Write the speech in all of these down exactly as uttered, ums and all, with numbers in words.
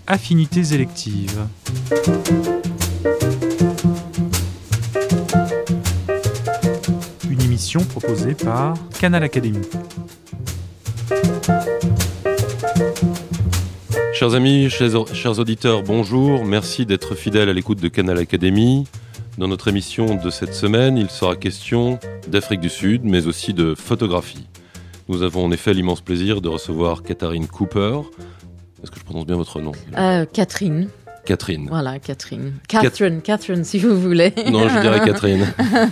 Affinités électives. Une émission proposée par Canal Académie. Chers amis, chers, chers auditeurs, bonjour. Merci d'être fidèles à l'écoute de Canal Académie. Dans notre émission de cette semaine, il sera question d'Afrique du Sud, mais aussi de photographie. Nous avons en effet l'immense plaisir de recevoir Catherine Cooper. Est-ce que je prononce bien votre nom ? euh, Catherine. Catherine. Voilà, Catherine. Catherine, Cat... Catherine, si vous voulez. Non, je dirais Catherine.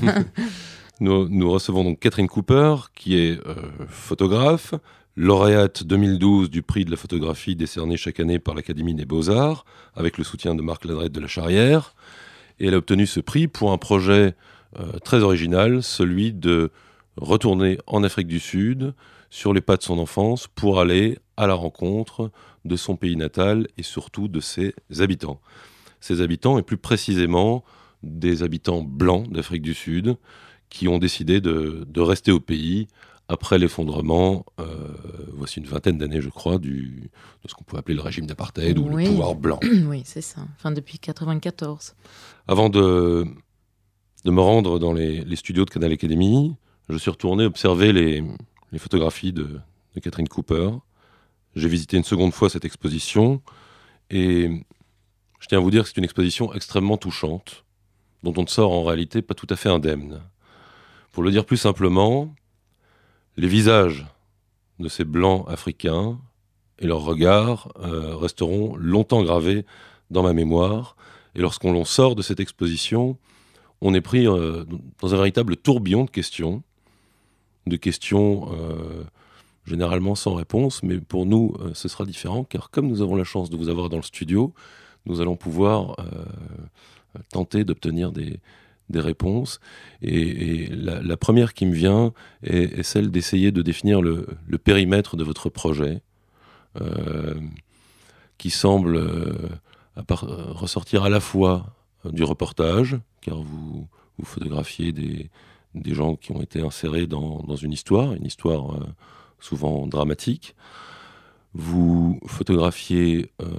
nous, nous recevons donc Catherine Cooper, qui est euh, photographe, lauréate deux mille douze du prix de la photographie décerné chaque année par l'Académie des Beaux-Arts, avec le soutien de Marc Ladrette de la Charrière. Et elle a obtenu ce prix pour un projet euh, très original, celui de retourner en Afrique du Sud, sur les pas de son enfance, pour aller à la rencontre de son pays natal et surtout de ses habitants. Ses habitants, et plus précisément des habitants blancs d'Afrique du Sud, qui ont décidé de, de rester au pays après l'effondrement, euh, voici une vingtaine d'années je crois, du, de ce qu'on peut appeler le régime d'apartheid ou oui. le pouvoir blanc. Oui, c'est ça, enfin depuis quatre-vingt-quatorze. Avant de, de me rendre dans les, les studios de Canal Académie, je suis retourné observer les, les photographies de, de Catherine Cooper. J'ai visité une seconde fois cette exposition et je tiens à vous dire que c'est une exposition extrêmement touchante, dont on ne sort en réalité pas tout à fait indemne. Pour le dire plus simplement, les visages de ces blancs africains et leurs regards euh, resteront longtemps gravés dans ma mémoire. Et lorsqu'on sort de cette exposition, on est pris euh, dans un véritable tourbillon de questions, de questions euh, généralement sans réponse, mais pour nous, euh, ce sera différent, car comme nous avons la chance de vous avoir dans le studio, nous allons pouvoir euh, tenter d'obtenir des, des réponses. Et, et la, la première qui me vient est, est celle d'essayer de définir le, le périmètre de votre projet, euh, qui semble euh, à part, euh, ressortir à la fois euh, du reportage, car vous, vous photographiez des, des gens qui ont été insérés dans, dans une histoire, une histoire euh, souvent dramatique. Vous photographiez euh,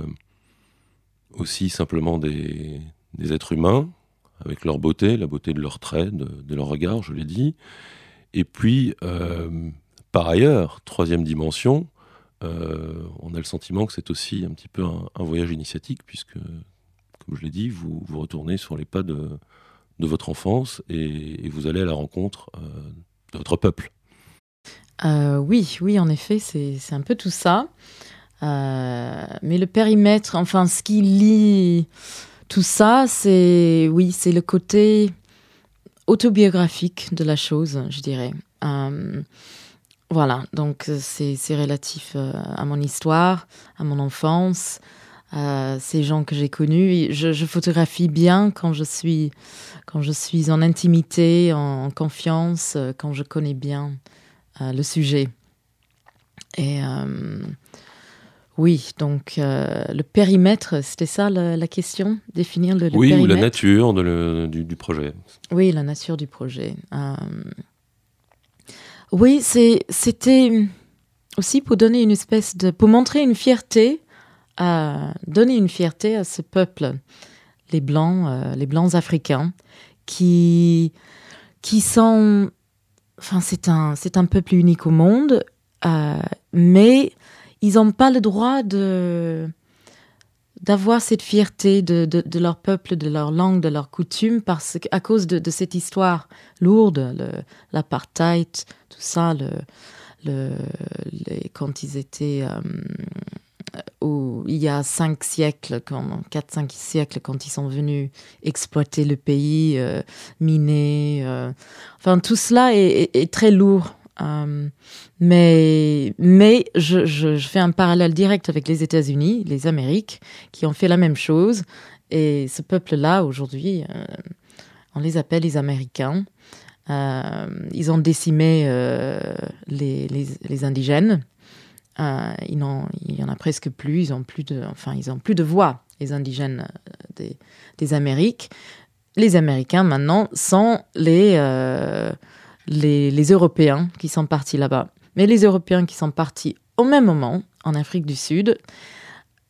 aussi simplement des, des êtres humains, avec leur beauté, la beauté de leurs traits, de, de leur regard, je l'ai dit. Et puis, euh, par ailleurs, troisième dimension, euh, on a le sentiment que c'est aussi un petit peu un, un voyage initiatique, puisque, comme je l'ai dit, vous, vous retournez sur les pas de, de votre enfance et, et vous allez à la rencontre euh, de votre peuple. Euh, oui, oui, en effet, c'est, c'est un peu tout ça. Euh, mais le périmètre, enfin, ce qui lie tout ça, c'est, oui, c'est le côté autobiographique de la chose, je dirais. Euh, voilà, donc c'est, c'est relatif euh, à mon histoire, à mon enfance, à ces gens que j'ai connus. Je, je photographie bien quand je suis, quand je suis en intimité, en, en confiance, quand je connais bien Euh, le sujet. Et euh, oui, donc euh, le périmètre, c'était ça la, la question, définir le, le oui, périmètre. Oui, ou la nature de le, du, du projet. Oui, la nature du projet. Euh, oui, c'est, c'était aussi pour donner une espèce de, pour montrer une fierté, à donner une fierté à ce peuple, les blancs, euh, les blancs africains, qui qui sont Enfin, c'est un, c'est un peuple unique au monde, euh, mais ils n'ont pas le droit de, d'avoir cette fierté de, de, de leur peuple, de leur langue, de leurs coutumes, parce qu'à cause de, de cette histoire lourde, le, l'apartheid, tout ça, le, le, les, quand ils étaient... Euh, Où, il y a cinq siècles, quand, quatre, cinq siècles, quand ils sont venus exploiter le pays, euh, miner. Euh, enfin, tout cela est, est, est très lourd. Euh, mais mais je, je, je fais un parallèle direct avec les États-Unis, les Amériques, qui ont fait la même chose. Et ce peuple-là, aujourd'hui, euh, on les appelle les Américains. Euh, ils ont décimé euh, les, les, les indigènes. Euh, il n'y en a presque plus, ils n'ont plus de, enfin, ils ont plus de voix, les indigènes des, des Amériques. Les Américains, maintenant, sont les, euh, les, les Européens qui sont partis là-bas. Mais les Européens qui sont partis au même moment, en Afrique du Sud,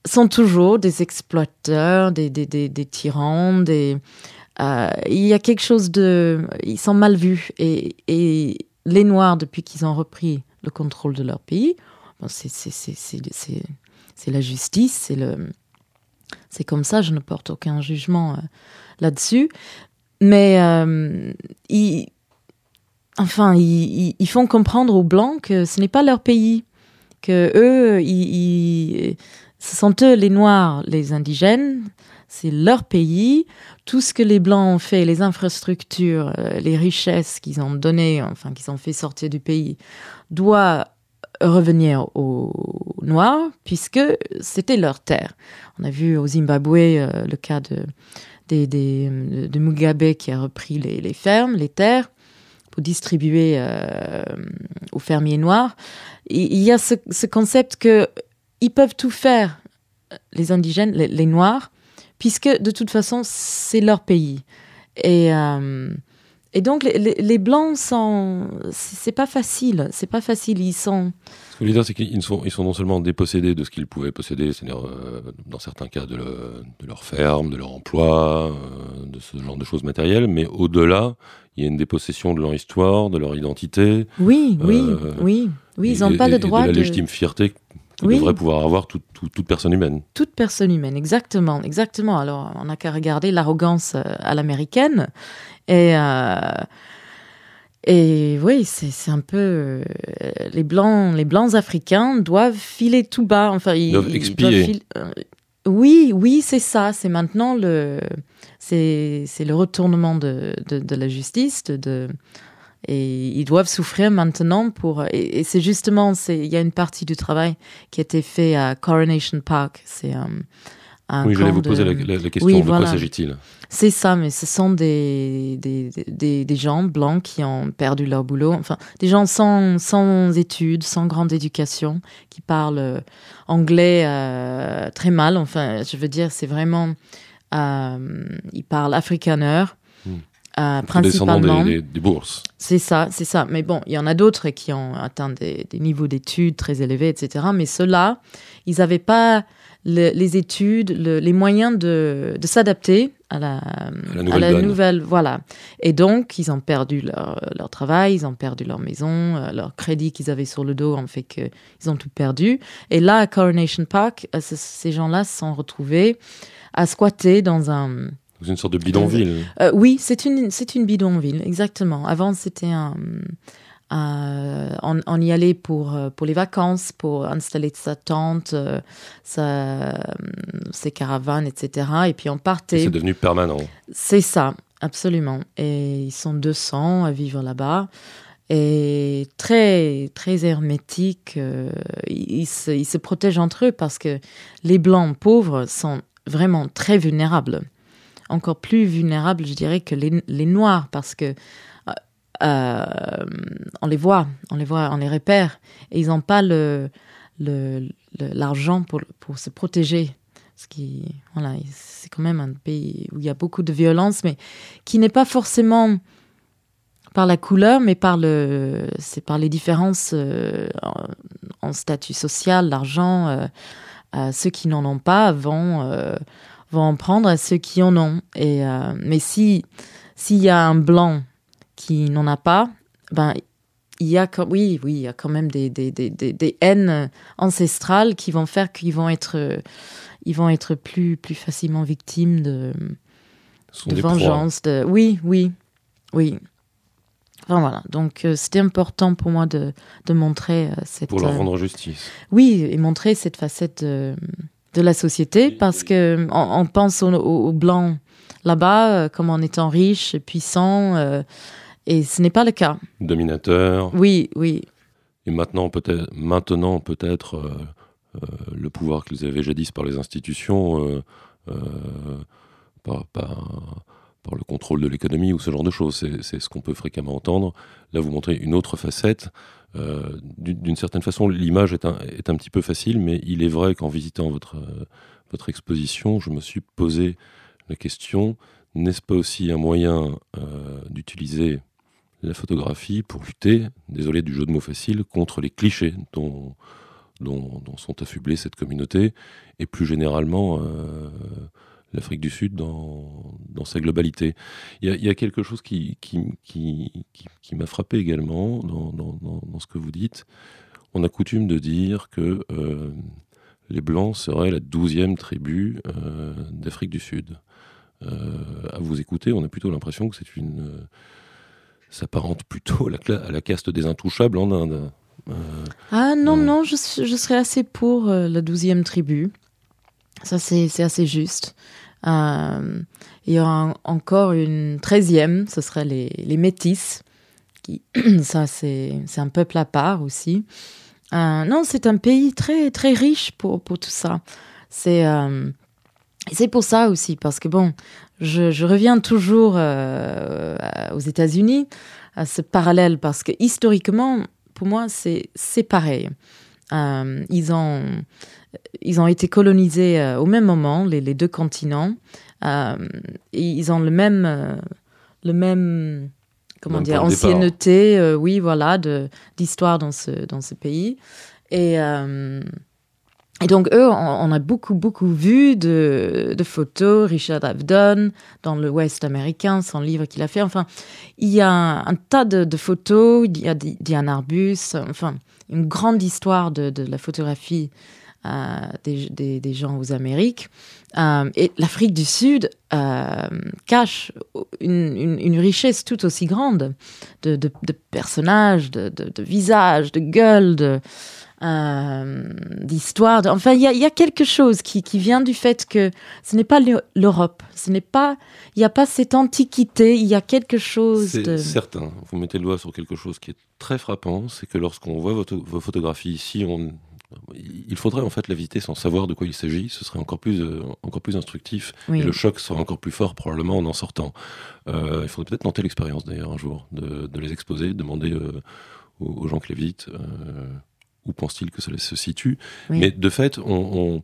sont toujours des exploiteurs, des, des, des, des tyrans, des... Euh, il y a quelque chose de... Ils sont mal vus. Et, et les Noirs, depuis qu'ils ont repris le contrôle de leur pays, bon, c'est, c'est, c'est, c'est, c'est, c'est la justice, c'est, le, c'est comme ça, je ne porte aucun jugement euh, là-dessus. Mais euh, ils, enfin, ils, ils font comprendre aux Blancs que ce n'est pas leur pays, que eux, ils, ils, ce sont eux les Noirs, les indigènes, c'est leur pays. Tout ce que les Blancs ont fait, les infrastructures, euh, les richesses qu'ils ont données, enfin qu'ils ont fait sortir du pays, doit revenir aux Noirs, puisque c'était leur terre. On a vu au Zimbabwe euh, le cas de, de, de, de Mugabe qui a repris les, les fermes, les terres, pour distribuer euh, aux fermiers noirs. Et il y a ce, ce concept qu'ils peuvent tout faire, les indigènes, les, les Noirs, puisque de toute façon, c'est leur pays. Et... Euh, Et donc, les, les, les Blancs sont... C'est, c'est pas facile. C'est pas facile. Ils sont... Ce que je veux dire, c'est qu'ils sont, ils sont non seulement dépossédés de ce qu'ils pouvaient posséder, c'est-à-dire, euh, dans certains cas, de, le, de leur ferme, de leur emploi, euh, de ce genre de choses matérielles, mais au-delà, il y a une dépossession de leur histoire, de leur identité. Oui, oui, euh, oui. Oui, ils et, n'ont pas le droit de... de la de... légitime fierté que oui. devrait pouvoir avoir tout, tout, toute personne humaine. Toute personne humaine, exactement, exactement. Alors, on n'a qu'à regarder l'arrogance à l'américaine. Et, euh, et oui, c'est, c'est un peu... Euh, les, blancs, les Blancs africains doivent filer tout bas. Enfin, ils, ils doivent expier. Ils doivent fil... euh, oui, oui, c'est ça. C'est maintenant le... C'est, c'est le retournement de, de, de la justice. De, de, et ils doivent souffrir maintenant pour... Et, et c'est justement... C'est, il y a une partie du travail qui a été fait à Coronation Park. C'est... Euh, Un oui, j'allais vous poser de... la, la, la question, oui, de voilà. quoi s'agit-il ? C'est ça, mais ce sont des, des, des, des gens blancs qui ont perdu leur boulot, enfin, des gens sans, sans études, sans grande éducation, qui parlent anglais euh, très mal, enfin, je veux dire, c'est vraiment... Euh, ils parlent afrikaner, hmm. euh, principalement. Des, des, des bourses. C'est ça, c'est ça. Mais bon, il y en a d'autres qui ont atteint des, des niveaux d'études très élevés, et cetera. Mais ceux-là, ils n'avaient pas... Le, les études, le, les moyens de, de s'adapter à la, à la nouvelle. À la nouvelle voilà. Et donc, ils ont perdu leur, leur travail, ils ont perdu leur maison, leur crédit qu'ils avaient sur le dos en fait qu'ils ont tout perdu. Et là, à Coronation Park, ces gens-là se sont retrouvés à squatter dans un... C'est une sorte de bidonville. Euh, oui, c'est une, c'est une bidonville, exactement. Avant, c'était un... Euh, on, on y allait pour, pour les vacances, pour installer sa tente, euh, sa, ses caravanes, et cetera. Et puis on partait. Et c'est devenu permanent. C'est ça, absolument. Et ils sont deux cents à vivre là-bas. Et très, très hermétiques. Euh, ils, ils, se, ils se protègent entre eux parce que les Blancs pauvres sont vraiment très vulnérables. Encore plus vulnérables, je dirais, que les, les Noirs parce que Euh, on les voit, on les voit, on les repère, et ils n'ont pas le, le, le, l'argent pour, pour se protéger. Ce qui, voilà, c'est quand même un pays où il y a beaucoup de violence, mais qui n'est pas forcément par la couleur, mais par le, c'est par les différences euh, en, en statut social, l'argent. Euh, euh, ceux qui n'en ont pas vont, euh, vont en prendre à ceux qui en ont. Et, euh, mais si s'il y a un blanc qui n'en a pas, ben, il y a, oui, oui, il y a quand même des, des, des, des, des haines ancestrales qui vont faire qu'ils vont être, ils vont être plus, plus facilement victimes de, de vengeance. De, oui, oui, oui. Enfin, voilà. Donc, euh, c'était important pour moi de, de montrer euh, cette... Pour leur rendre justice. Euh, oui, et montrer cette facette de, de la société, parce qu'on on pense aux, aux Blancs là-bas euh, comme en étant riches, puissants... Euh, Et ce n'est pas le cas. Dominateur. Oui, oui. Et maintenant, peut-être, maintenant, peut-être euh, euh, le pouvoir qu'ils avaient jadis par les institutions, euh, euh, par, par, par le contrôle de l'économie ou ce genre de choses. C'est, c'est ce qu'on peut fréquemment entendre. Là, vous montrez une autre facette. Euh, d'une, d'une certaine façon, l'image est un, est un petit peu facile, mais il est vrai qu'en visitant votre, euh, votre exposition, je me suis posé la question, n'est-ce pas aussi un moyen euh, d'utiliser la photographie pour lutter, désolé du jeu de mots facile, contre les clichés dont, dont, dont sont affublées cette communauté, et plus généralement euh, l'Afrique du Sud dans, dans sa globalité. Il y a, il y a quelque chose qui, qui, qui, qui, qui m'a frappé également dans, dans, dans, dans ce que vous dites. On a coutume de dire que euh, les Blancs seraient la douzième tribu euh, d'Afrique du Sud. Euh, à vous écouter, on a plutôt l'impression que c'est une... Euh, s'apparente plutôt à la, cla- à la caste des intouchables en Inde. Euh, Ah non, euh, non, je, je serais assez pour euh, la douzième tribu. Ça, c'est, c'est assez juste. Euh, il y aura un- encore une treizième, ce serait les, les Métis. Qui, ça, c'est, c'est un peuple à part aussi. Euh, non, c'est un pays très, très riche pour, pour tout ça. C'est, euh, c'est pour ça aussi, parce que bon, je, je reviens toujours euh, aux États-Unis, à ce parallèle, parce que historiquement, pour moi, c'est, c'est pareil. Euh, ils, ont, ils ont été colonisés euh, au même moment, les, les deux continents. Euh, et ils ont le même, euh, le même comment Même dire, point de départ. ancienneté, euh, oui, voilà, de, d'histoire dans ce, dans ce pays. Et, euh, et donc, eux, on, on a beaucoup, beaucoup vu de, de photos. Richard Avedon, dans l'Ouest américain, son livre qu'il a fait. Enfin, il y a un, un tas de, de photos. Il y a Diane Arbus. Enfin, une grande histoire de, de la photographie euh, des, des, des gens aux Amériques. Euh, et l'Afrique du Sud euh, cache une, une, une richesse tout aussi grande de, de, de personnages, de, de, de visages, de gueules, de, euh, d'histoire. De, enfin, il y a, y a quelque chose qui, qui vient du fait que ce n'est pas l'Europe. Ce n'est pas, il n'y a pas cette antiquité. Il y a quelque chose c'est de... certain. Vous mettez le doigt sur quelque chose qui est très frappant, c'est que lorsqu'on voit votre, vos photographies ici, on... il faudrait en fait la visiter sans savoir de quoi il s'agit. Ce serait encore plus, euh, encore plus instructif. Oui. Et le choc sera encore plus fort probablement en en sortant. Euh, il faudrait peut-être tenter l'expérience d'ailleurs un jour, de, de les exposer, de demander euh, aux, aux gens qui les visitent euh, où pense-t-il que cela se situe. Oui. Mais de fait, on, on,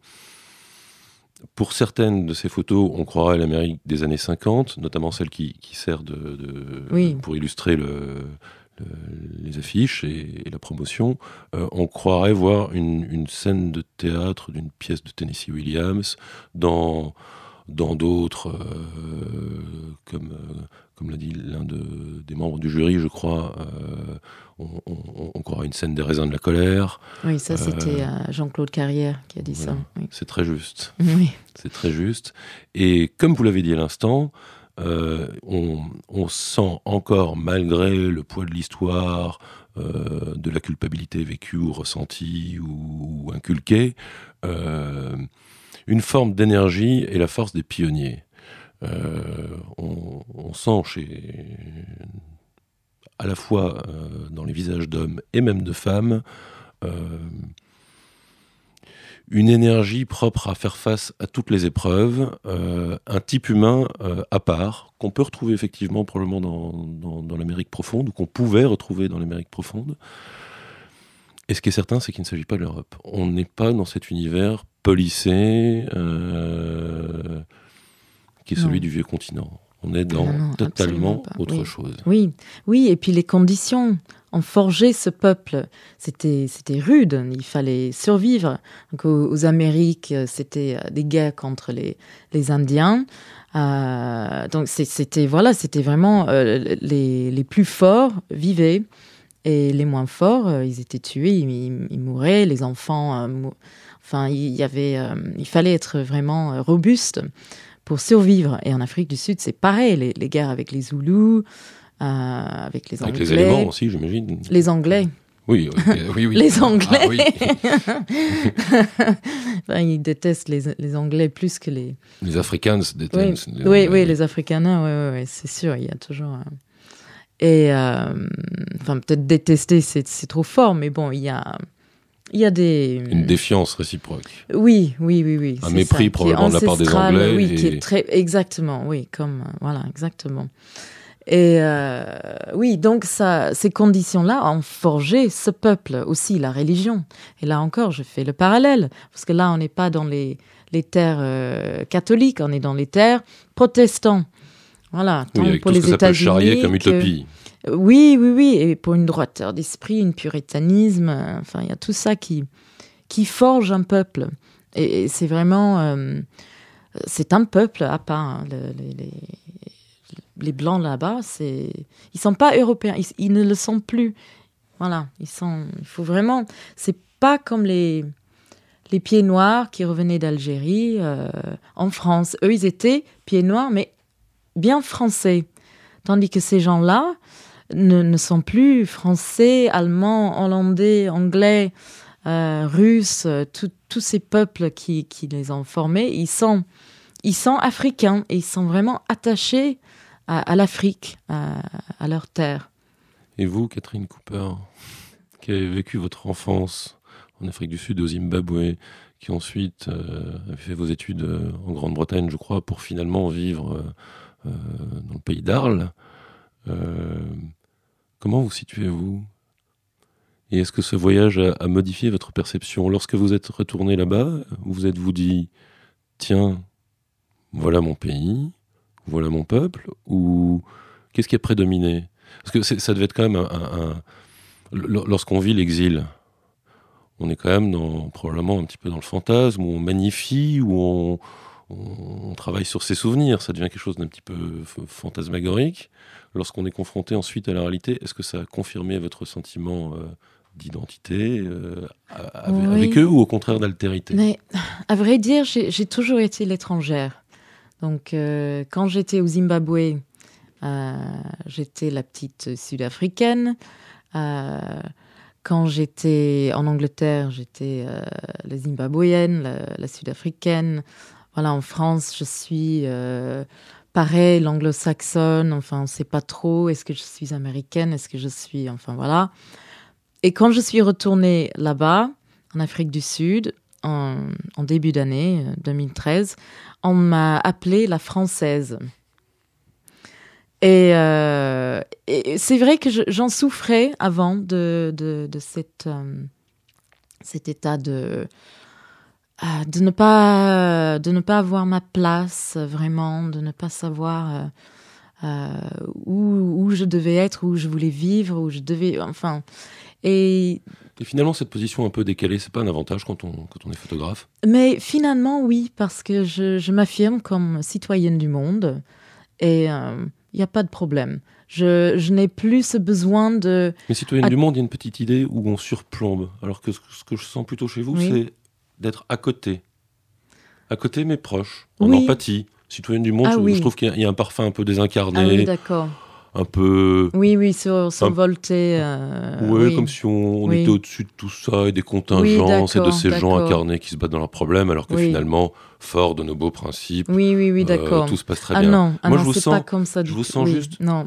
pour certaines de ces photos, on croirait à l'Amérique des années cinquante, notamment celle qui, qui sert de, de, Oui. pour illustrer le... Le, les affiches et, et la promotion, euh, on croirait voir une, une scène de théâtre d'une pièce de Tennessee Williams dans dans d'autres, euh, comme euh, comme l'a dit l'un de, des membres du jury, je crois, euh, on, on, on croirait une scène des raisins de la colère. Oui, ça c'était euh, Jean-Claude Carrière qui a dit voilà. ça. Oui. C'est très juste. Oui. C'est très juste. Et comme vous l'avez dit à l'instant, Euh, on, on sent encore, malgré le poids de l'histoire, euh, de la culpabilité vécue ou ressentie ou, ou inculquée, euh, une forme d'énergie et la force des pionniers. Euh, on, on sent chez, à la fois euh, dans les visages d'hommes et même de femmes, euh, une énergie propre à faire face à toutes les épreuves, euh, un type humain euh, à part, qu'on peut retrouver effectivement probablement dans, dans, dans l'Amérique profonde, ou qu'on pouvait retrouver dans l'Amérique profonde. Et ce qui est certain, c'est qu'il ne s'agit pas de l'Europe. On n'est pas dans cet univers policé euh, qui est celui Non. du vieux continent. On est dans Non, non, totalement absolument pas. autre Oui. chose. Oui, oui, et puis les conditions ont forgé ce peuple. C'était, c'était rude, il fallait survivre. Donc, aux, aux Amériques, c'était des guerres contre les, les Indiens. Euh, donc c'est, c'était, voilà, c'était vraiment euh, les, les plus forts vivaient et les moins forts, euh, ils étaient tués, ils, ils, ils mouraient, les enfants... Euh, mou... Enfin, il, y avait, euh, il fallait être vraiment euh, robuste pour survivre. Et en Afrique du Sud, c'est pareil, les, les guerres avec les Zoulous, euh, avec les Avec Anglais. les éléments aussi, j'imagine. Les Anglais. Oui, oui, oui. oui. Les Anglais. Ah, oui. Enfin, ils détestent les, les Anglais plus que les... Les Africans Oui, détestent. oui, oui, oui, les Africaners, oui, oui, oui, c'est sûr, il y a toujours... Un... Et, euh, enfin, peut-être détester, c'est, c'est trop fort, mais bon, il y a... Il y a des... Une défiance réciproque. Oui, oui, oui, oui. Un c'est mépris ça, probablement de la part des Anglais. Oui, et... qui est très... Exactement, oui, comme... Voilà, exactement. Et euh, oui, donc ça, ces conditions-là ont forgé ce peuple, aussi la religion. Et là encore, je fais le parallèle, parce que là, on n'est pas dans les, les terres euh, catholiques, on est dans les terres protestants. Voilà, tant oui, avec pour tout les ce que ça peut États-Unis charrier comme que... utopie. Oui, oui, oui, et pour une droiteur d'esprit, une puritanisme, euh, enfin, il y a tout ça qui, qui forge un peuple. Et, et c'est vraiment... Euh, c'est un peuple à part. Hein. Le, les, les, les Blancs là-bas, c'est, ils ne sont pas européens. Ils, ils ne le sont plus. Voilà. Ils sont, il faut vraiment... C'est pas comme les, les pieds noirs qui revenaient d'Algérie euh, en France. Eux, ils étaient pieds noirs, mais bien français. Tandis que ces gens-là ne, ne sont plus français, allemands, hollandais, anglais, euh, russes, tous ces peuples qui, qui les ont formés. Ils sont, ils sont africains et ils sont vraiment attachés à, à l'Afrique, à, à leur terre. Et vous, Catherine Cooper, qui avez vécu votre enfance en Afrique du Sud, au Zimbabwe, qui ensuite euh, avez fait vos études euh, en Grande-Bretagne, je crois, pour finalement vivre euh, euh, dans le pays d'Arles, euh, comment vous situez-vous ? Et est-ce que ce voyage a, a modifié votre perception ? Lorsque vous êtes retourné là-bas, vous vous êtes-vous dit « Tiens, voilà mon pays, voilà mon peuple » ou qu'est-ce qui a prédominé ? Parce que c'est, ça devait être quand même un... un, un lorsqu'on vit l'exil, on est quand même dans, probablement un petit peu dans le fantasme, où on magnifie, où on, on, on travaille sur ses souvenirs. Ça devient quelque chose d'un petit peu fantasmagorique. Lorsqu'on est confronté ensuite à la réalité, est-ce que ça a confirmé votre sentiment euh, d'identité euh, avec, oui. avec eux ou au contraire d'altérité ? Mais à vrai dire, j'ai, j'ai toujours été l'étrangère. Donc euh, quand j'étais au Zimbabwe, euh, j'étais la petite sud-africaine. Euh, quand j'étais en Angleterre, j'étais euh, la zimbabwéenne, la, la sud-africaine. Voilà, en France, je suis euh, pareil, l'anglo-saxonne. Enfin, on ne sait pas trop. Est-ce que je suis américaine ? Est-ce que je suis... Enfin, voilà. Et quand je suis retournée là-bas, en Afrique du Sud, en, en début d'année deux mille treize, on m'a appelée la française. Et, euh, et c'est vrai que je, j'en souffrais avant de, de, de cette, euh, cet état de, euh, de, ne pas, de ne pas avoir ma place vraiment, de ne pas savoir euh, euh, où, où je devais être, où je voulais vivre, où je devais... Enfin... Et, et finalement, cette position un peu décalée, c'est pas un avantage quand on, quand on est photographe ? Mais finalement, oui, parce que je, je m'affirme comme citoyenne du monde et... Euh, il n'y a pas de problème. Je, je n'ai plus ce besoin de... Mais citoyenne à... du monde, il y a une petite idée où on surplombe. Alors que ce, ce que je sens plutôt chez vous, oui. c'est d'être à côté. À côté, mais proche. En oui. empathie. Citoyenne du monde, ah, je, oui. je trouve qu'il y a un parfum un peu désincarné. Ah oui, d'accord. Un peu... Oui, oui, sur, survolté. Euh, ouais, oui, comme si on, on oui. était au-dessus de tout ça et des contingences oui, et de ces d'accord. gens incarnés qui se battent dans leurs problèmes, alors que oui. finalement, fort de nos beaux principes, oui, oui, oui, d'accord. Euh, tout se passe très ah bien. Non, ah Moi, non, je vous c'est sens, pas comme ça. je vous sens oui, juste non.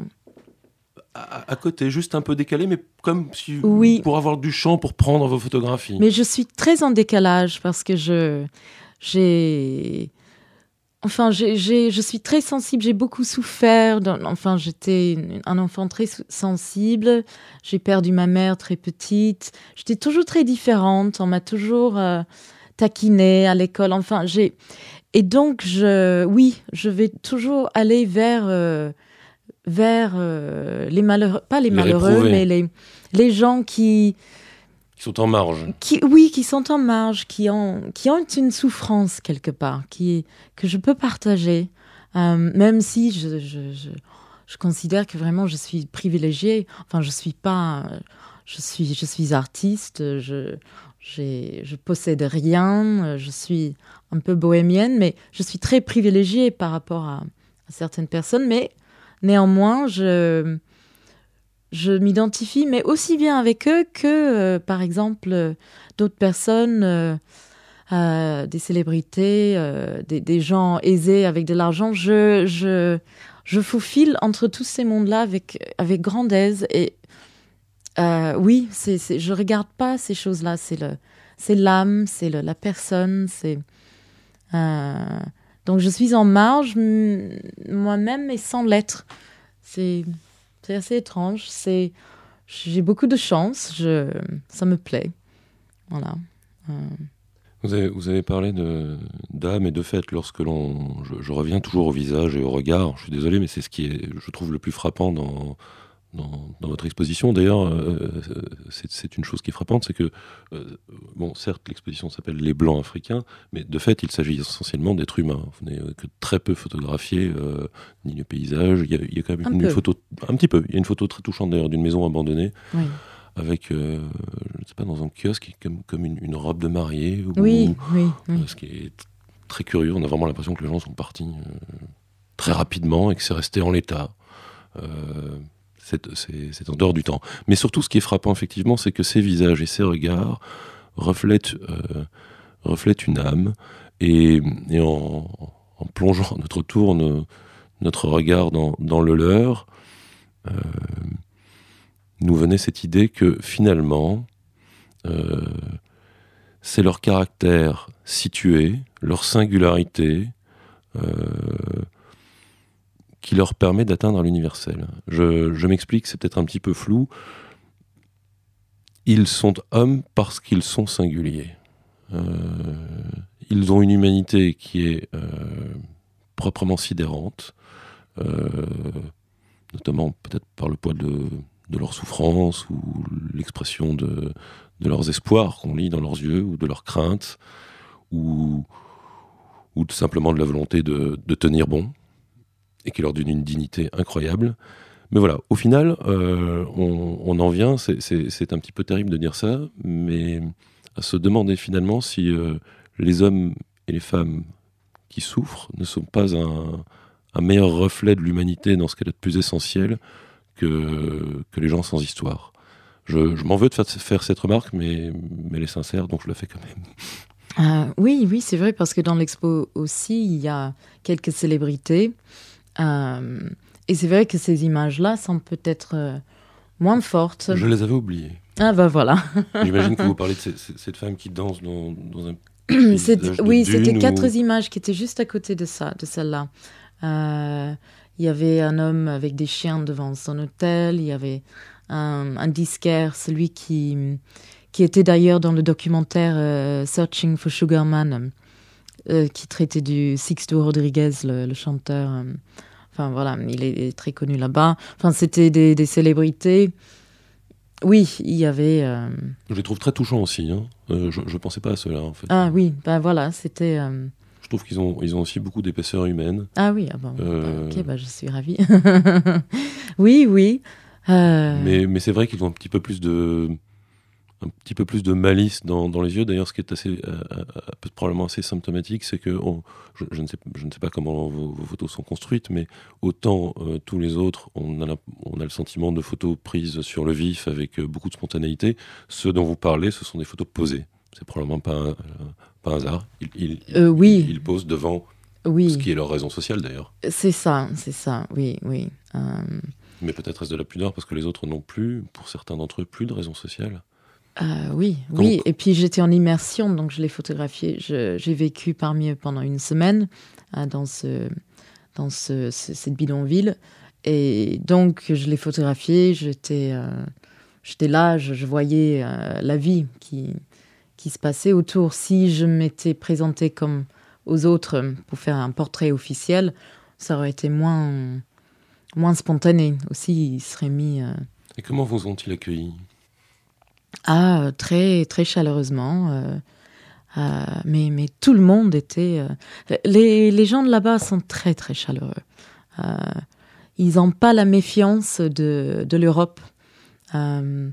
À, à côté, juste un peu décalé, mais comme si oui. pour avoir du champ pour prendre vos photographies. Mais je suis très en décalage parce que je, j'ai... Enfin, j'ai, j'ai, je suis très sensible, j'ai beaucoup souffert. Dans, enfin, j'étais un enfant très sensible. J'ai perdu ma mère très petite. J'étais toujours très différente. On m'a toujours euh, taquinée à l'école. Enfin, j'ai... Et donc, je, oui, je vais toujours aller vers, euh, vers euh, les malheureux. Pas les, les malheureux, réprouvés. mais les, les gens qui... Qui sont en marge. Qui, oui, qui sont en marge, qui ont, qui ont une souffrance quelque part, qui, que je peux partager, euh, même si je, je, je, je considère que vraiment je suis privilégiée. Enfin, je suis pas, je suis, je suis artiste, je, j'ai, je possède rien, je suis un peu bohémienne, mais je suis très privilégiée par rapport à, à certaines personnes. Mais néanmoins, je Je m'identifie, mais aussi bien avec eux que, euh, par exemple, euh, d'autres personnes, euh, euh, des célébrités, euh, des, des gens aisés avec de l'argent. Je, je, je faufile entre tous ces mondes-là avec, avec grande aise. Et euh, oui, c'est, c'est, je ne regarde pas ces choses-là. C'est, le, c'est l'âme, c'est le, la personne. C'est, euh, donc je suis en marge m- moi-même, mais sans l'être. C'est... C'est assez étrange. C'est... J'ai beaucoup de chance. Je... Ça me plaît. Voilà. Euh... Vous, avez, vous avez parlé de, d'âme et de fête. Lorsque l'on... Je, je reviens toujours au visage et au regard. Je suis désolé, mais c'est ce qui est, je trouve, le plus frappant dans, dans, dans votre exposition. D'ailleurs, euh, c'est, c'est une chose qui est frappante, c'est que, euh, bon, certes, l'exposition s'appelle Les Blancs africains, mais de fait, il s'agit essentiellement d'êtres humains. Vous n'avez que très peu photographié, euh, ni le paysage. Il y a, il y a quand même un une, peu. photo, un petit peu. Il y a une photo très touchante d'ailleurs d'une maison abandonnée, Oui, avec, euh, je ne sais pas, dans un kiosque, comme, comme une, une robe de mariée. Ou, oui, oui. oui. euh, ce qui est t- très curieux. On a vraiment l'impression que les gens sont partis euh, très rapidement et que c'est resté en l'état. Euh, c'est, c'est, c'est en dehors du temps. Mais surtout, ce qui est frappant, effectivement, c'est que ces visages et ces regards reflètent, euh, reflètent une âme. Et, et en, en plongeant à notre tour nos- notre regard dans, dans le leur, euh, nous venait cette idée que finalement, euh, c'est leur caractère situé, leur singularité, euh, qui leur permet d'atteindre l'universel. Je, je m'explique, c'est peut-être un petit peu flou. Ils sont hommes parce qu'ils sont singuliers. Euh, ils ont une humanité qui est euh, proprement sidérante, euh, notamment peut-être par le poids de, de leur souffrance ou l'expression de, de leurs espoirs qu'on lit dans leurs yeux ou de leurs craintes ou, ou tout simplement de la volonté de, de tenir bon et qui leur donne une dignité incroyable. Mais voilà, au final, euh, on, on en vient, c'est, c'est, c'est un petit peu terrible de dire ça, mais à se demander finalement si euh, les hommes et les femmes qui souffrent ne sont pas un, un meilleur reflet de l'humanité dans ce qu'elle a de plus essentiel que, que les gens sans histoire. Je, je m'en veux de faire, faire cette remarque, mais, mais elle est sincère, donc je la fais quand même. Euh, oui, oui, c'est vrai, parce que dans l'expo aussi, il y a quelques célébrités. Euh, et c'est vrai que ces images-là sont peut-être euh, moins fortes. Je les avais oubliées. Ah ben voilà. J'imagine que vous parlez de cette, cette femme qui danse dans, dans un C'est, paysage de oui, dune c'était ou- quatre images qui étaient juste à côté de ça, de celle-là. Euh, il y avait un homme avec des chiens devant son hôtel. Il y avait un, un disquaire, celui qui, qui était d'ailleurs dans le documentaire euh, Searching for Sugar Man, euh, qui traitait du Sixto Rodriguez, le, le chanteur. euh, Enfin voilà, il est très connu là-bas. Enfin, c'était des, des célébrités. Oui, il y avait. euh, Je les trouve très touchants aussi. Hein. Euh, je ne pensais pas à cela, en fait. Ah oui, ben voilà, c'était. euh, Je trouve qu'ils ont, ils ont aussi beaucoup d'épaisseur humaine. Ah oui, ah bon, Euh, ok, bah, je suis ravie. Oui, oui. euh, Mais, mais c'est vrai qu'ils ont un petit peu plus de, un petit peu plus de malice dans, dans les yeux. D'ailleurs, ce qui est assez, euh, euh, probablement assez symptomatique, c'est que on- je, je ne sais, je ne sais pas comment vos, vos photos sont construites, mais autant euh, tous les autres, on a, la- on a le sentiment de photos prises sur le vif avec euh, beaucoup de spontanéité. Ceux dont vous parlez, ce sont des photos posées. C'est probablement pas un, euh, pas un hasard. Ils, ils, Euh, oui. ils, ils posent devant ce Oui, qui est leur raison sociale d'ailleurs. c'est ça, c'est ça, oui, oui. Euh, Mais peut-être est-ce de la pudeur parce que les autres n'ont plus, pour certains d'entre eux, plus de raison sociale. euh, oui, Donc- oui. Et puis j'étais en immersion, donc je l'ai photographié. Je- j'ai vécu parmi eux pendant une semaine euh, dans, ce, dans ce, ce- cette bidonville. Et donc je l'ai photographié. J'étais, euh, j'étais là, je, je voyais euh, la vie qui, qui se passait autour. Si je m'étais présentée comme aux autres pour faire un portrait officiel, ça aurait été moins, moins spontané. Aussi, il serait mis euh, Et comment vous ont-ils accueillis ? ah, euh, très, très chaleureusement. euh, euh, mais, mais tout le monde était... euh, les, les gens de là-bas sont très, très chaleureux. Euh, ils n'ont pas la méfiance de, de l'Europe. Euh,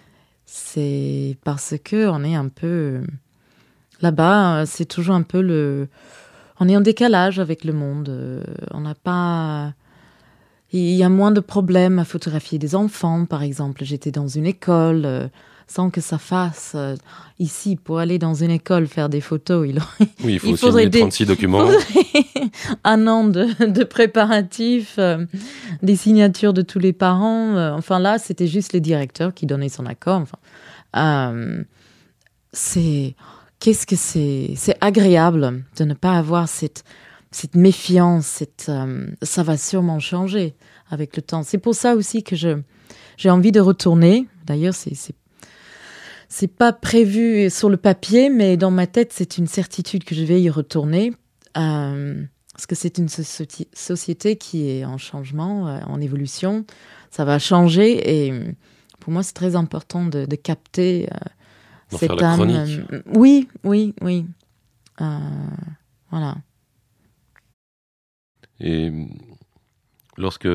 c'est parce qu'on est un peu... Là-bas, euh, c'est toujours un peu le... On est en décalage avec le monde. euh, On n'a pas... Il y a moins de problèmes à photographier des enfants, par exemple. J'étais dans une école, euh, sans que ça fasse... euh, ici, pour aller dans une école faire des photos, il Oui, il faut Il aussi faudrait signer des- trente-six documents. un an de, de préparatifs, euh, des signatures de tous les parents. euh, enfin là, c'était juste le directeur qui donnait son accord. Enfin, euh, c'est qu'est-ce que c'est c'est agréable de ne pas avoir cette cette méfiance. Cette euh, ça va sûrement changer avec le temps. C'est pour ça aussi que je j'ai envie de retourner. D'ailleurs, c'est c'est c'est pas prévu sur le papier, mais dans ma tête, c'est une certitude que je vais y retourner. Euh, parce que c'est une soci- société qui est en changement, euh, en évolution. Ça va changer et pour moi, c'est très important de, de capter euh, D'en cette faire la âme. chronique. Euh, oui, oui, oui. Euh, voilà. Et lorsque,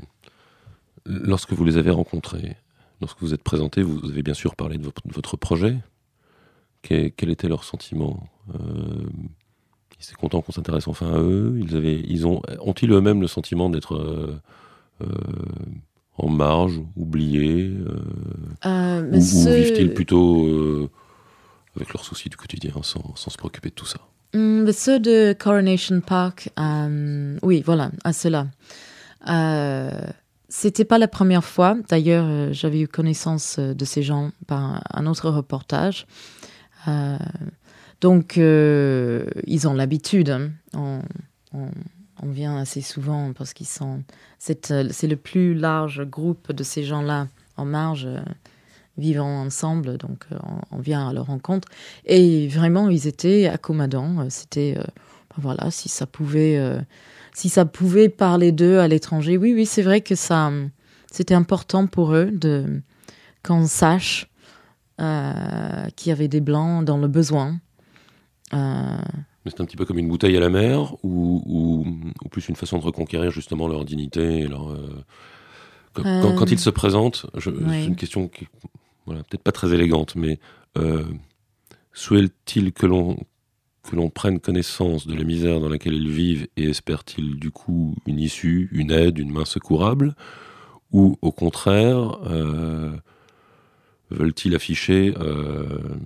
lorsque vous les avez rencontrés, lorsque vous êtes présentés, vous avez bien sûr parlé de votre, de votre projet. Quel, quel était leur sentiment? euh, Ils étaient contents qu'on s'intéresse enfin à eux. Ils avaient, ils ont, ont-ils eux-mêmes le sentiment d'être euh, euh, en marge, oubliés, euh, Euh, ou, ou ce- vivent-ils plutôt euh, avec leurs soucis du quotidien, sans, sans se préoccuper de tout ça? Hum, ceux de Coronation Park, euh, oui, voilà, à cela. Euh, c'était pas la première fois. D'ailleurs, euh, j'avais eu connaissance euh, de ces gens par un, un autre reportage. Euh, donc, euh, ils ont l'habitude. Hein. On, on, on vient assez souvent parce qu'ils sont. C'est, euh, c'est le plus large groupe de ces gens-là en marge. Euh, vivant ensemble, donc euh, on, on vient à leur rencontre. Et vraiment, ils étaient accommodants. C'était, euh, ben voilà, si ça pouvait, euh, si ça pouvait parler d'eux à l'étranger. Oui, oui, c'est vrai que ça, c'était important pour eux de qu'on sache euh, qu'il y avait des blancs dans le besoin. Euh, Mais c'est un petit peu comme une bouteille à la mer, ou, ou, ou plus une façon de reconquérir justement leur dignité et leur. Euh, quand, euh, quand, quand ils se présentent, je, oui. c'est une question qui, voilà, peut-être pas très élégante, mais euh, souhaitent-ils que l'on que l'on prenne connaissance de la misère dans laquelle ils vivent et espèrent-ils du coup une issue, une aide, une main secourable, ou au contraire euh, veulent-ils afficher euh,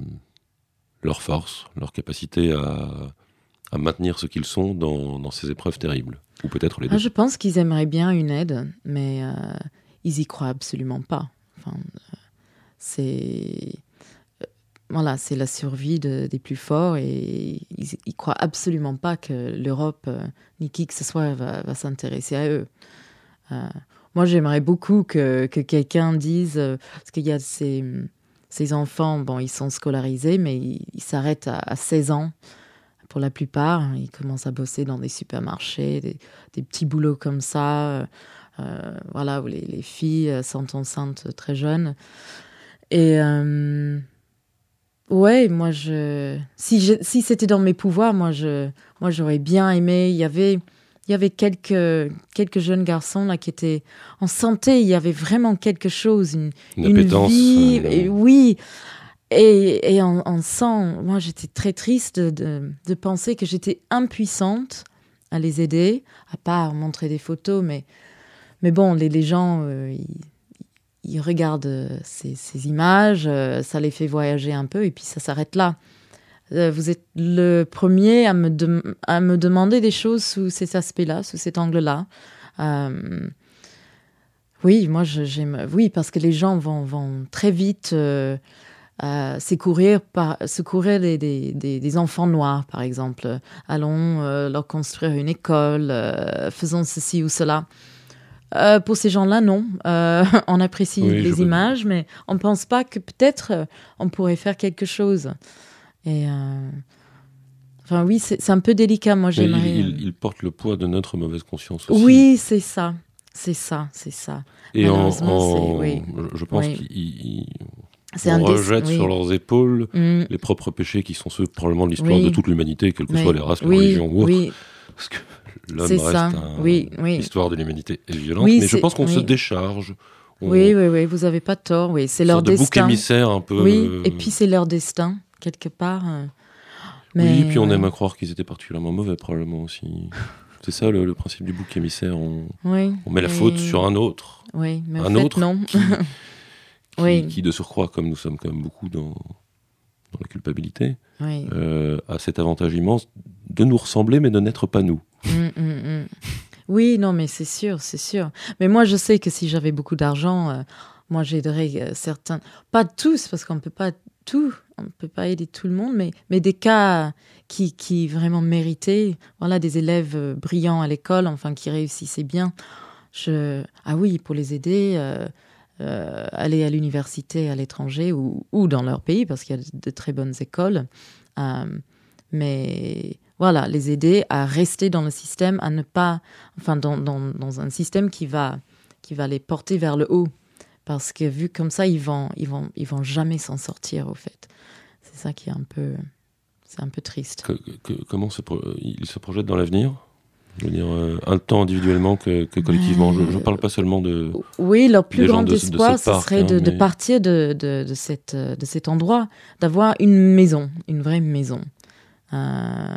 leur force, leur capacité à, à maintenir ce qu'ils sont dans, dans ces épreuves terribles, ou peut-être les deux? Ah, je pense qu'ils aimeraient bien une aide, mais euh, ils y croient absolument pas. Enfin, euh, c'est voilà, c'est la survie de, des plus forts et ils, ils croient absolument pas que l'Europe euh, ni qui que ce soit va, va s'intéresser à eux. Euh, moi, j'aimerais beaucoup que, que quelqu'un dise euh, parce qu'il y a ces, ces enfants, bon, ils sont scolarisés, mais ils, ils s'arrêtent à, à seize ans. Pour la plupart, ils commencent à bosser dans des supermarchés, des, des petits boulots comme ça, euh, euh, voilà, où les, les filles sont enceintes très jeunes. Et euh, ouais, moi, je, si, je, si c'était dans mes pouvoirs, moi, je, moi, j'aurais bien aimé. Il y avait, il y avait quelques, quelques jeunes garçons là qui étaient en santé. Il y avait vraiment quelque chose, une, Une une appétence, vie. euh, Et oui. Et, et on, on sent, moi j'étais très triste de, de, de penser que j'étais impuissante à les aider, à part montrer des photos, mais, mais bon, les, les gens, euh, ils, ils regardent ces, ces images, euh, ça les fait voyager un peu, et puis ça s'arrête là. Euh, vous êtes le premier à me, de, à me demander des choses sous cet aspect-là, sous cet angle-là. Euh, oui, moi je, j'aime, oui, parce que les gens vont, vont très vite... Euh, Euh, secourir, par, secourir des, des, des, des enfants noirs, par exemple. Allons euh, leur construire une école, euh, faisons ceci ou cela. Euh, pour ces gens-là, non. Euh, on apprécie Oui, les je- images, mais on ne pense pas que peut-être euh, on pourrait faire quelque chose. Et euh, enfin, oui, c'est, c'est un peu délicat. Moi, Mais j'aimerais. il, euh, il, il porte le poids de notre mauvaise conscience aussi. Oui, c'est ça. C'est ça, c'est ça. Et en, Malheureusement, en- c'est. Oui. je- je pense Oui. qu'ils ils- C'est on un des- rejette oui. sur leurs épaules Mm. les propres péchés qui sont ceux probablement de l'histoire Oui. de toute l'humanité, quelles que Oui. soient les races, les Oui, religions ou autres. oui, Parce que l'homme c'est reste ça. un... Oui, oui. L'histoire de l'humanité est violente, Oui, mais je c'est- pense qu'on se oui. décharge. On, Oui, oui, oui, vous n'avez pas tort. Oui, c'est une leur sorte de bouc destin. émissaire un peu... Oui, euh, et puis c'est leur destin, quelque part. euh. Mais, oui, puis on ouais. aime à croire qu'ils étaient particulièrement mauvais, probablement aussi. C'est ça le, le principe du bouc émissaire. On, Oui, on met la oui. faute sur un autre. Oui, mais en un fait, autre non. qui, qui, Oui. qui, de surcroît, comme nous sommes quand même beaucoup dans, dans la culpabilité, Oui. euh, a cet avantage immense de nous ressembler, mais de n'être pas nous. Mm, mm, mm. Oui, non, mais c'est sûr, c'est sûr. Mais moi, je sais que si j'avais beaucoup d'argent, euh, moi, j'aiderais euh, certains. Pas tous, parce qu'on ne peut pas tout, on ne peut pas aider tout le monde, mais, mais des cas qui, qui vraiment méritaient. Voilà, des élèves euh, brillants à l'école, enfin, qui réussissaient bien. Je... Ah oui, pour les aider, euh, euh, aller à l'université à l'étranger ou, ou dans leur pays, parce qu'il y a de, de très bonnes écoles. Euh, mais voilà, les aider à rester dans le système, à ne pas, enfin, dans, dans, dans un système qui va, qui va les porter vers le haut. Parce que vu comme ça, ils vont, ils vont, ils vont jamais s'en sortir, au fait. C'est ça qui est un peu, c'est un peu triste. Que, que, comment se pro- il se projette dans l'avenir ? Je veux dire, euh, un temps individuellement que, que collectivement. Je ne parle pas seulement de... Oui, leur plus des gens grand de- de espoir, ce ce parc, serait hein, de, de mais- partir de, de, de, cette, de cet endroit, d'avoir une maison, une vraie maison. Euh,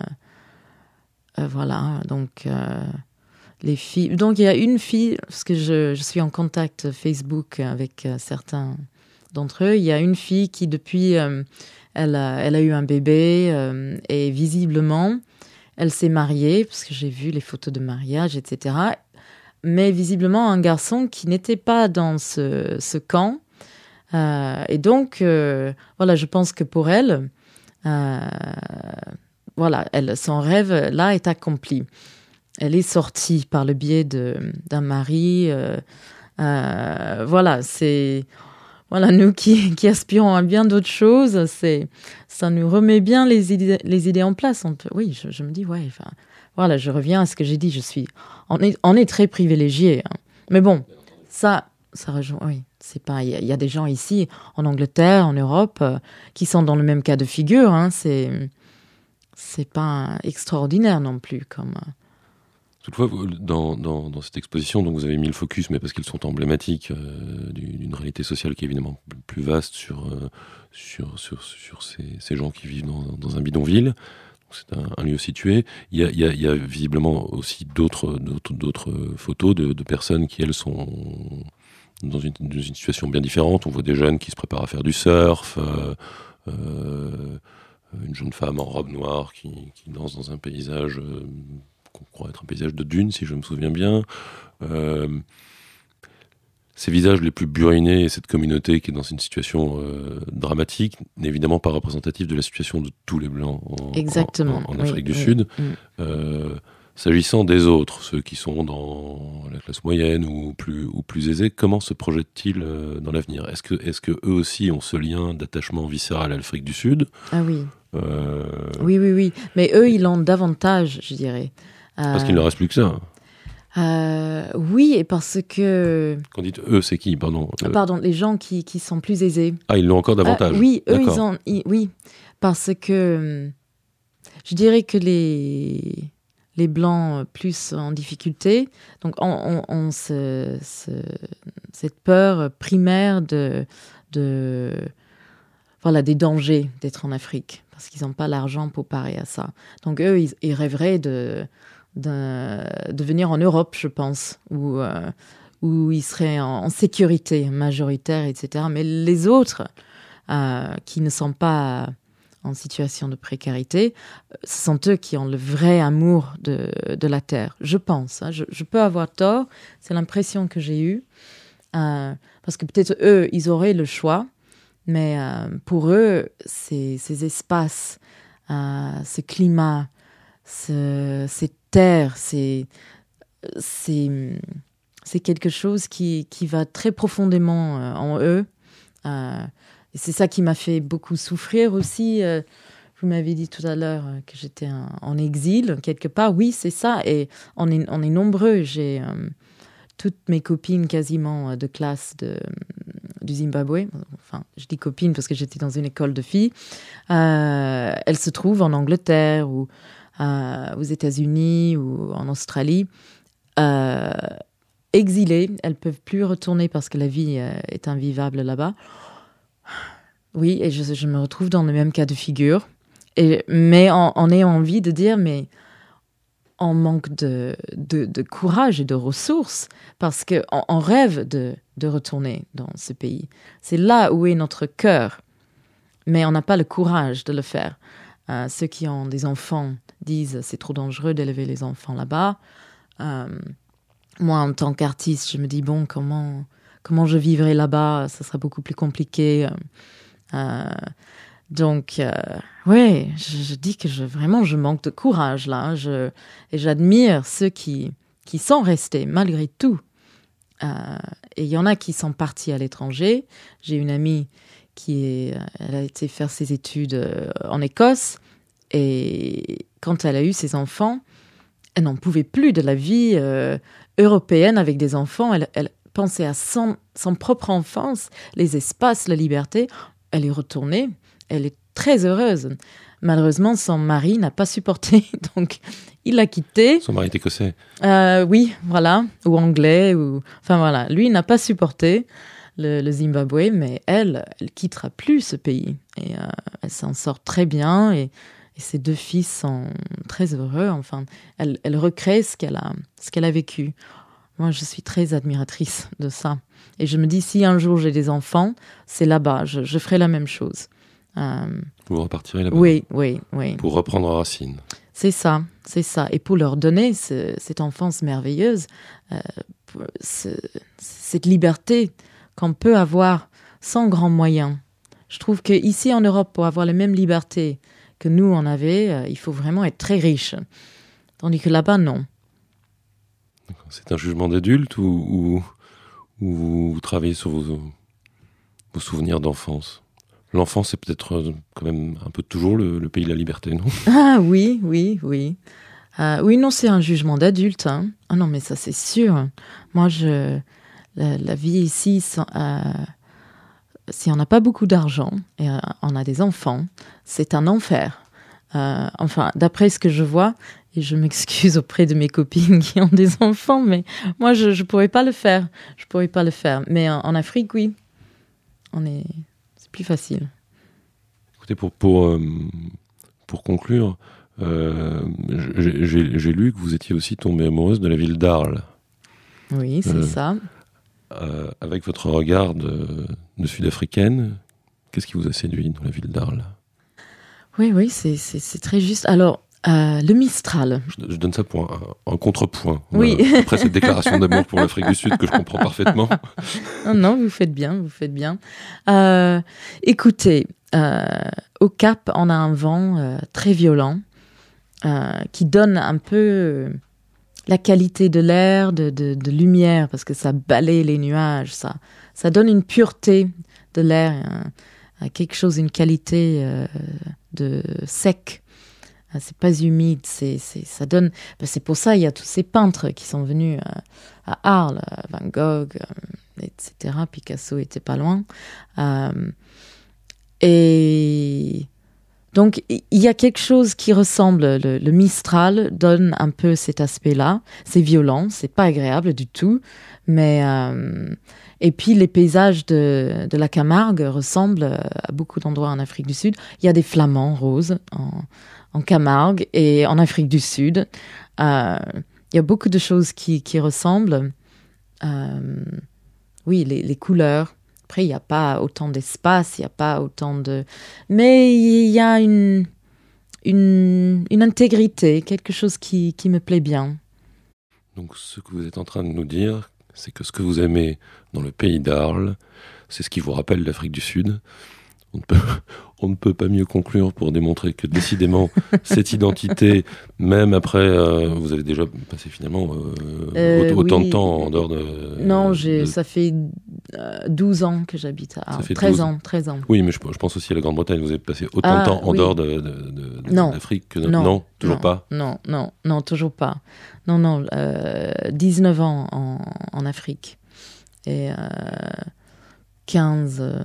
euh, voilà, donc... Euh, les filles. Donc, il y a une fille, parce que je, je suis en contact Facebook avec euh, certains d'entre eux. Il y a une fille qui, depuis, euh, elle, a, elle a eu un bébé euh, et visiblement, elle s'est mariée, parce que j'ai vu les photos de mariage, et cetera. Mais visiblement, un garçon qui n'était pas dans ce, ce camp. Euh, et donc, euh, voilà, je pense que pour elle, euh, voilà, elle, son rêve, là, est accompli. Elle est sortie par le biais de, d'un mari. Euh, euh, voilà, c'est... Voilà, nous qui, qui aspirons à bien d'autres choses, c'est, ça nous remet bien les idées, les idées en place. On peut, oui, je, je me dis, ouais, enfin... Voilà, je reviens à ce que j'ai dit. Je suis... On est, on est très privilégiés. Hein. Mais bon, ça... Ça rejoint, oui, c'est pas... Il y, y a des gens ici, en Angleterre, en Europe, euh, qui sont dans le même cas de figure. Hein, c'est... C'est pas extraordinaire non plus, comme... Euh, Toutefois, vous, dans, dans, dans cette exposition, donc vous avez mis le focus, mais parce qu'ils sont emblématiques euh, d'une réalité sociale qui est évidemment plus vaste sur, euh, sur, sur, sur ces, ces gens qui vivent dans, dans un bidonville. C'est un, un lieu situé. Il y a, il y a, il y a visiblement aussi d'autres, d'autres, d'autres photos de, de personnes qui, elles, sont dans une, dans une situation bien différente. On voit des jeunes qui se préparent à faire du surf, euh, euh, une jeune femme en robe noire qui, qui danse dans un paysage... Euh, qu'on croit être un paysage de dunes, si je me souviens bien. Euh, ces visages les plus burinés et cette communauté qui est dans une situation euh, dramatique n'est évidemment pas représentative de la situation de tous les Blancs en, Exactement, en, en oui, Afrique du oui, Sud. oui. Euh, s'agissant des autres, ceux qui sont dans la classe moyenne ou plus, ou plus aisés, comment se projettent-ils euh, dans l'avenir ? Est-ce que, est-ce que eux aussi ont ce lien d'attachement viscéral à l'Afrique du Sud ? Ah oui. Euh, Oui, oui, oui. Mais eux, ils l'ont davantage, je dirais. Parce Euh, qu'il ne reste plus que ça. euh, oui, et parce que... Quand dit eux, c'est qui, pardon euh, Pardon, les gens qui, qui sont plus aisés. Ah, ils l'ont encore davantage. Euh, oui, eux, D'accord. ils ont... ils- oui, parce que... Je dirais que les... Les Blancs plus en difficulté, donc on, on, on se, se, cette peur primaire de, de, voilà, des dangers d'être en Afrique, parce qu'ils n'ont pas l'argent pour parer à ça. Donc eux, ils, ils rêveraient de, de, de venir en Europe, je pense, où, euh, où ils seraient en, en sécurité majoritaire, et cetera. Mais les autres, euh, qui ne sont pas en situation de précarité, ce sont eux qui ont le vrai amour de, de la terre, je pense. Hein. Je, je peux avoir tort, c'est l'impression que j'ai eue. Euh, parce que peut-être eux, ils auraient le choix, mais euh, pour eux, ces, ces espaces, euh, ce climat, ce, ces terres, c'est, c'est, c'est quelque chose qui, qui va très profondément euh, en eux. Euh, Et c'est ça qui m'a fait beaucoup souffrir aussi. Euh, vous m'avez dit tout à l'heure euh, que j'étais en, en exil, quelque part. Oui, c'est ça. Et on est, on est nombreux. J'ai euh, toutes mes copines quasiment euh, de classe de, du Zimbabwe. Enfin, je dis copines parce que j'étais dans une école de filles. Euh, elles se trouvent en Angleterre ou euh, aux États-Unis ou en Australie. Euh, exilées. Elles ne peuvent plus retourner parce que la vie euh, est invivable là-bas. Oui, et je, je me retrouve dans le même cas de figure. Et, mais on, on a envie de dire, mais on manque de, de, de courage et de ressources parce qu'on on rêve de, de retourner dans ce pays. C'est là où est notre cœur. Mais on n'a pas le courage de le faire. Euh, ceux qui ont des enfants disent c'est trop dangereux d'élever les enfants là-bas. Euh, moi, en tant qu'artiste, je me dis, bon, comment, comment je vivrai là-bas ? Ça sera beaucoup plus compliqué. Euh, donc, euh, ouais, je, je dis que je, vraiment, je manque de courage, là. Hein, je, et j'admire ceux qui, qui sont restés, malgré tout. Euh, et il y en a qui sont partis à l'étranger. J'ai une amie qui est, elle a été faire ses études en Écosse. Et quand elle a eu ses enfants, elle n'en pouvait plus de la vie euh, européenne avec des enfants. Elle, elle pensait à son, son propre enfance, les espaces, la liberté. Elle est retournée. Elle est très heureuse. Malheureusement, son mari n'a pas supporté, donc il l'a quittée. Son mari est écossais. Euh, oui, voilà, ou anglais, ou enfin voilà. Lui, il n'a pas supporté le, le Zimbabwe, mais elle, elle quittera plus ce pays. Et euh, elle s'en sort très bien, et, et ses deux fils sont très heureux. Enfin, elle, elle recrée ce qu'elle a, ce qu'elle a vécu. Moi, je suis très admiratrice de ça. Et je me dis, si un jour j'ai des enfants, c'est là-bas, je, je ferai la même chose. Euh, Vous repartirez là-bas. Oui, oui, oui. Pour reprendre racine. C'est ça, c'est ça. Et pour leur donner ce, cette enfance merveilleuse, euh, ce, cette liberté qu'on peut avoir sans grands moyens. Je trouve qu'ici en Europe, pour avoir les mêmes libertés que nous on avait, euh, il faut vraiment être très riche. Tandis que là-bas, non. C'est un jugement d'adulte ou, ou, ou vous travaillez sur vos, vos souvenirs d'enfance? L'enfance, c'est peut-être quand même un peu toujours le, le pays de la liberté, non? Ah oui, oui, oui. Euh, oui, non, c'est un jugement d'adulte. Hein. Ah non, mais ça, c'est sûr. Moi, je, la, la vie ici, sans, euh, si on n'a pas beaucoup d'argent et euh, on a des enfants, c'est un enfer. Euh, enfin, d'après ce que je vois, et je m'excuse auprès de mes copines qui ont des enfants, mais moi, je ne pourrais pas le faire. Je pourrais pas le faire. Mais en, en Afrique, oui. On est... C'est plus facile. Écoutez, pour, pour, euh, pour conclure, euh, j'ai, j'ai, j'ai lu que vous étiez aussi tombée amoureuse de la ville d'Arles. Oui, c'est euh, ça. Euh, avec votre regard de, de Sud-Africaine, qu'est-ce qui vous a séduit dans la ville d'Arles? Oui, oui, c'est, c'est, c'est très juste. Alors, euh, le Mistral. Je, je donne ça pour un, un contrepoint. Oui. Euh, après cette déclaration d'amour pour l'Afrique du Sud que je comprends parfaitement. Non, non, vous faites bien, vous faites bien. Euh, écoutez, euh, au Cap, on a un vent euh, très violent euh, qui donne un peu euh, la qualité de l'air, de, de, de lumière, parce que ça balaye les nuages, ça, ça donne une pureté de l'air, euh, quelque chose, une qualité euh, de sec. C'est pas humide, c'est, c'est, ça donne... Ben c'est pour ça il y a tous ces peintres qui sont venus euh, à Arles, Van Gogh, euh, et cetera. Picasso était pas loin. Euh, et donc, il y a quelque chose qui ressemble. Le, le Mistral donne un peu cet aspect-là. C'est violent, c'est pas agréable du tout. Mais... Euh, et puis, les paysages de, de la Camargue ressemblent à beaucoup d'endroits en Afrique du Sud. Il y a des flamants roses en... en Camargue et en Afrique du Sud. Euh, il y a beaucoup de choses qui, qui ressemblent. Euh, oui, les, les couleurs. Après, il n'y a pas autant d'espace, il n'y a pas autant de... Mais il y a une, une, une intégrité, quelque chose qui, qui me plaît bien. Donc, ce que vous êtes en train de nous dire, c'est que ce que vous aimez dans le pays d'Arles, c'est ce qui vous rappelle l'Afrique du Sud. On ne, peut, on ne peut pas mieux conclure pour démontrer que décidément, cette identité, même après, euh, vous avez déjà passé finalement euh, Euh, autant oui. de temps en dehors de... Non, j'ai, de- ça fait euh, douze ans que j'habite à Ça fait treize douze. ans, treize ans. Oui, mais je, je pense aussi à la Grande-Bretagne. Vous avez passé autant Ah, de temps en oui. dehors de, de, de- de- Non. d'Afrique que... Non, toujours non, pas. Non, non, non, toujours pas. Non, non, euh, dix-neuf ans en, en Afrique. Et euh, quinze... euh,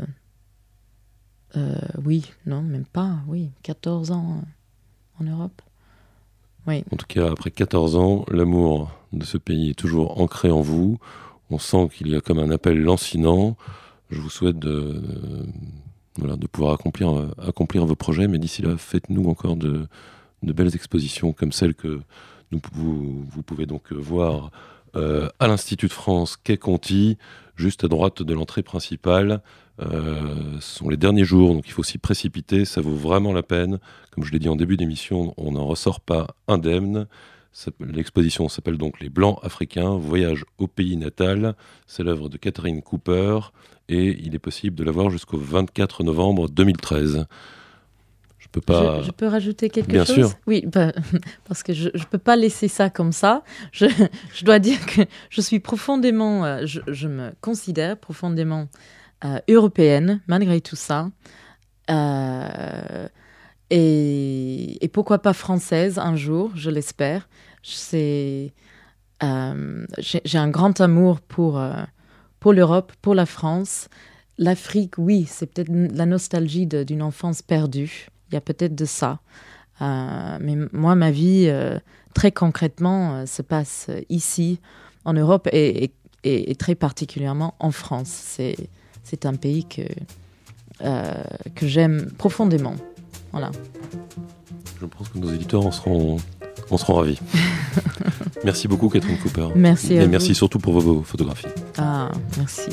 euh, oui, non, même pas, oui, quatorze ans euh, en Europe. Oui. En tout cas, après quatorze ans, l'amour de ce pays est toujours ancré en vous. On sent qu'il y a comme un appel lancinant. Je vous souhaite de, de, voilà, de pouvoir accomplir, euh, accomplir vos projets, mais d'ici là, faites-nous encore de, de belles expositions comme celle que nous, vous, vous pouvez donc voir euh, à l'Institut de France, quai Conti, juste à droite de l'entrée principale. Euh, ce sont les derniers jours, donc il faut s'y précipiter, ça vaut vraiment la peine. Comme je l'ai dit en début d'émission, on n'en ressort pas indemne. Ça- L'exposition s'appelle donc Les Blancs africains, voyage au pays natal. C'est l'œuvre de Catherine Cooper et il est possible de la voir jusqu'au vingt-quatre novembre deux mille treize. Je peux pas... Je, je peux rajouter quelque Bien chose? sûr. Oui, bah, parce que je ne peux pas laisser ça comme ça. Je, je dois dire que je suis profondément, euh, je, je me considère profondément euh, européenne, malgré tout ça. Euh, et et, et pourquoi pas française un jour, je l'espère. C'est, euh, j'ai, j'ai un grand amour pour, euh, pour l'Europe, pour la France. L'Afrique, oui, c'est peut-être la nostalgie de, d'une enfance perdue. Il y a peut-être de ça. Euh, mais moi, ma vie, euh, très concrètement, euh, se passe ici, en Europe, et, et, et, et très particulièrement en France. C'est, c'est un pays que, euh, que j'aime profondément. Voilà. Je pense que nos éditeurs en seront, en seront ravis. Merci beaucoup, Catherine Cooper. Merci à Et vous. merci surtout pour vos, vos photographies. Ah, merci.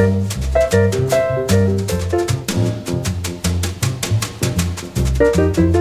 Thank you.